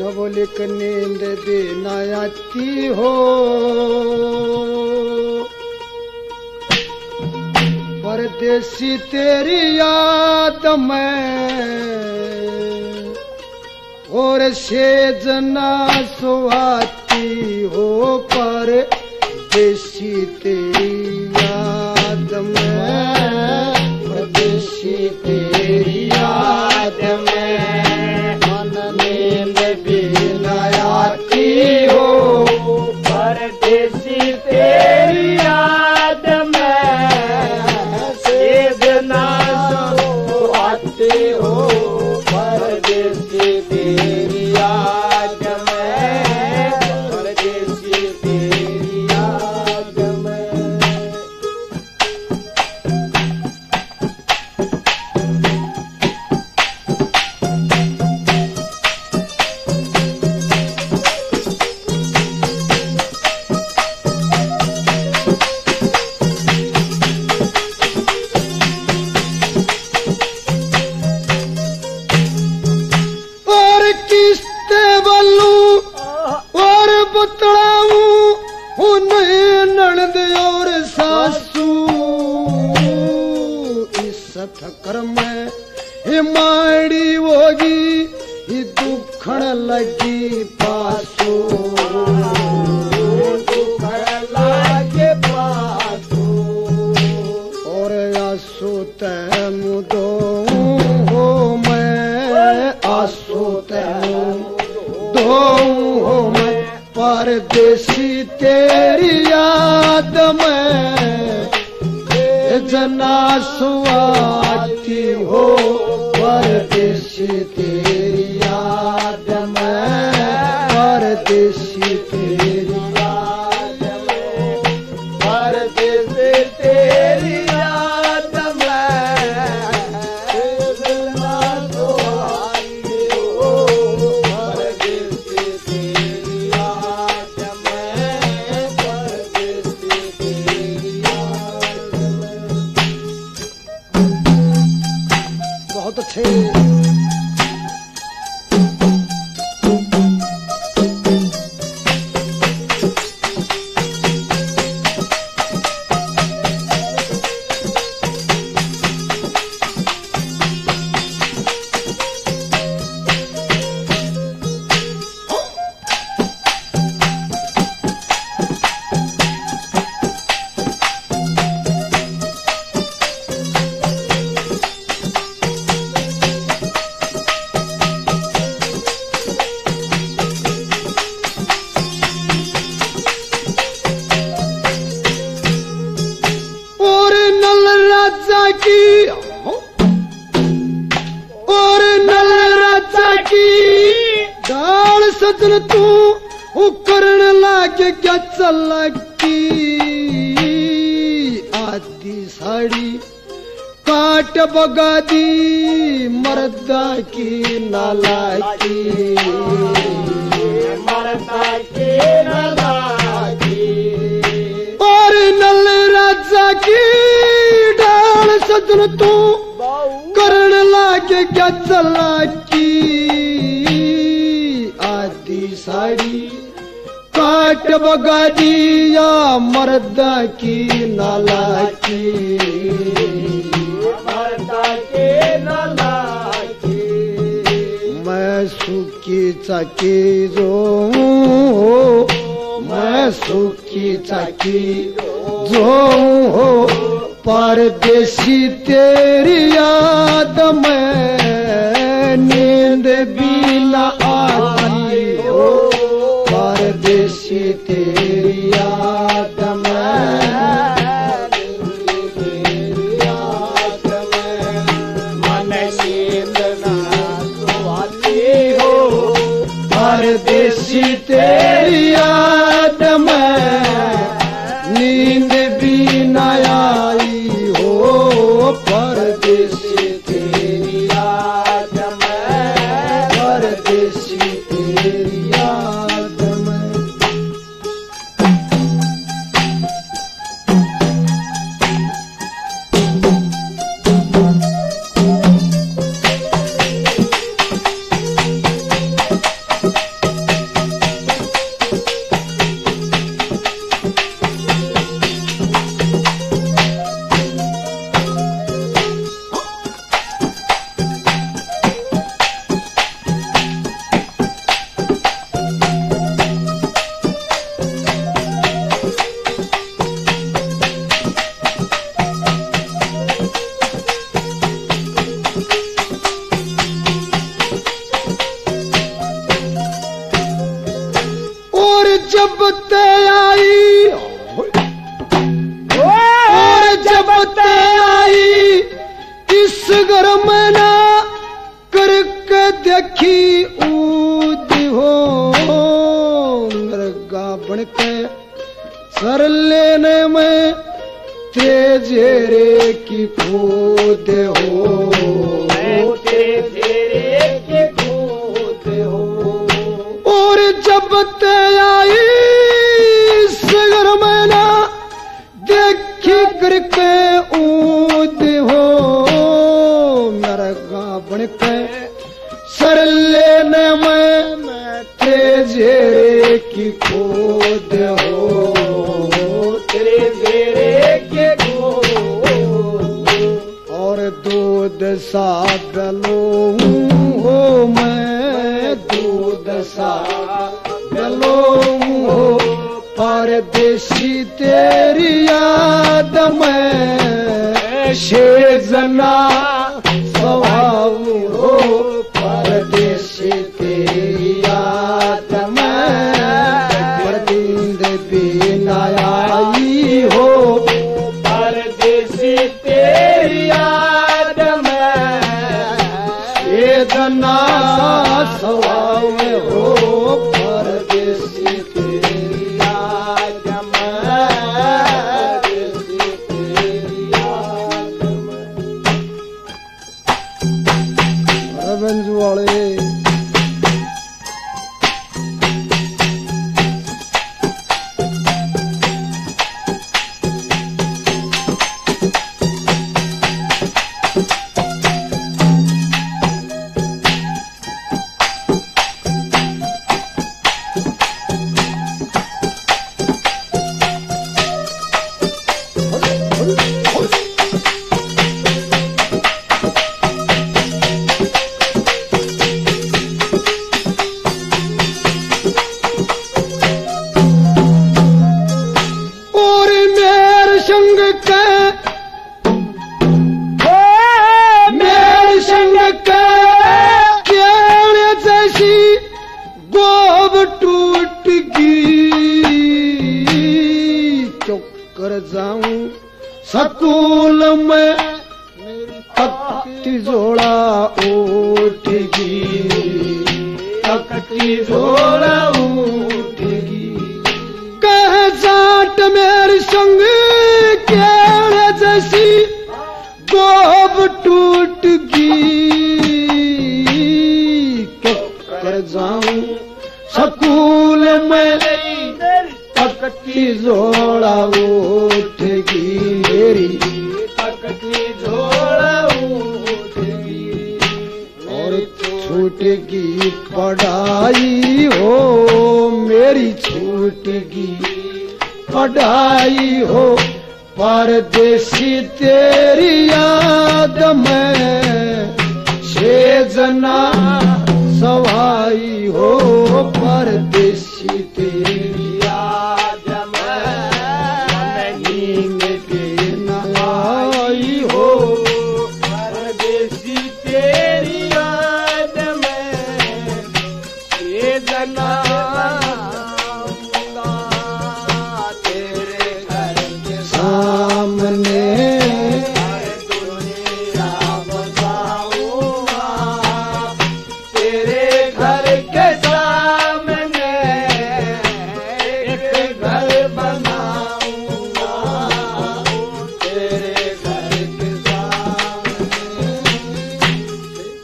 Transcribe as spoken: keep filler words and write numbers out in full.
नवलिक नींद भी न आती हो, परदेसी तेरी याद में और सेज ना सुहाती हो, परदेसी तेरी याद में, परदेसी तेरी याद में मन नींद भी न आती हो, परदेसी तेरी याद में सेज ना सुहाती हो, परदेसी तेरी याद में, परदेसी तेरी याद में। ननद और सासू इस ठक्कर में हिमाड़ी होगी, दुखण लगी पासू, दुखण लगे पासू और आंसू तैम दो हो, मैं आंसू तैम दो हो मैं, परदेसी तेरी याद में जना सुहाती हो, परदेसी तेरी याद में, परदेसी तेरी याद में, परदेसी तेरी याद में जना सुहाती हो, परदेसी तेरी याद में, परदेसी तेरी याद में। बहुत अच्छे। की और नल राजा की डाल सजन तू वो करण लागे क्या चलकी, आधी साड़ी काट बगा दी मर्दा की नाला की, मर्दा की नाला की और नल राजा की सजन तू करण लागे क्या चलाकी, आधी साड़ी काट बगा दिया मर्दा की नाला की, मर्दा की नाला की। मैं सुखी चाकी जो मैं सुखी चाकी जो हो, परदेसी तेरी याद में नींद भी न आती हो, परदेसी तेरी याद में, तेरी याद में मन नींद न आती हो, परदेसी तेरी याद में नींद भी न आई हो, परदेसी तेरी याद में, परदेसी तेरी याद में। बन के सर लेने में तेजेरे की कूद हो, तेजेरे की कूद हो। और जब ते आई सगर मैना देखी करके ऊद हो, नरगा बन के सर लेने में तेजेरे की कूद हो, तेजेरे की कूद। और दूध सा गलो हो मैं, दूध सा गलो हो, परदेसी तेरी याद में शेजना स्वभाव हो, परदेसी तेरी याद में परदीन बिना आई हो, परदेसी तेरी याद में शेजना स्वभाव हो, परदेसी तेरी याद में, परदेसी तेरी याद में। रंजू वाले सकूल में तख्ती जोड़ा उठगी, तख्ती जोड़ा उठगी। कह जाट मेरे संग केड़ जैसी गोब टूटगी, कर जाऊं सकूल में तख्ती जोड़ा उठगी, मेरी तख्ती जोड़ा उठगी। और छूटगी पढ़ाई हो, मेरी छूटगी पढ़ाई हो, परदेसी तेरी याद में शेजना सवाई हो,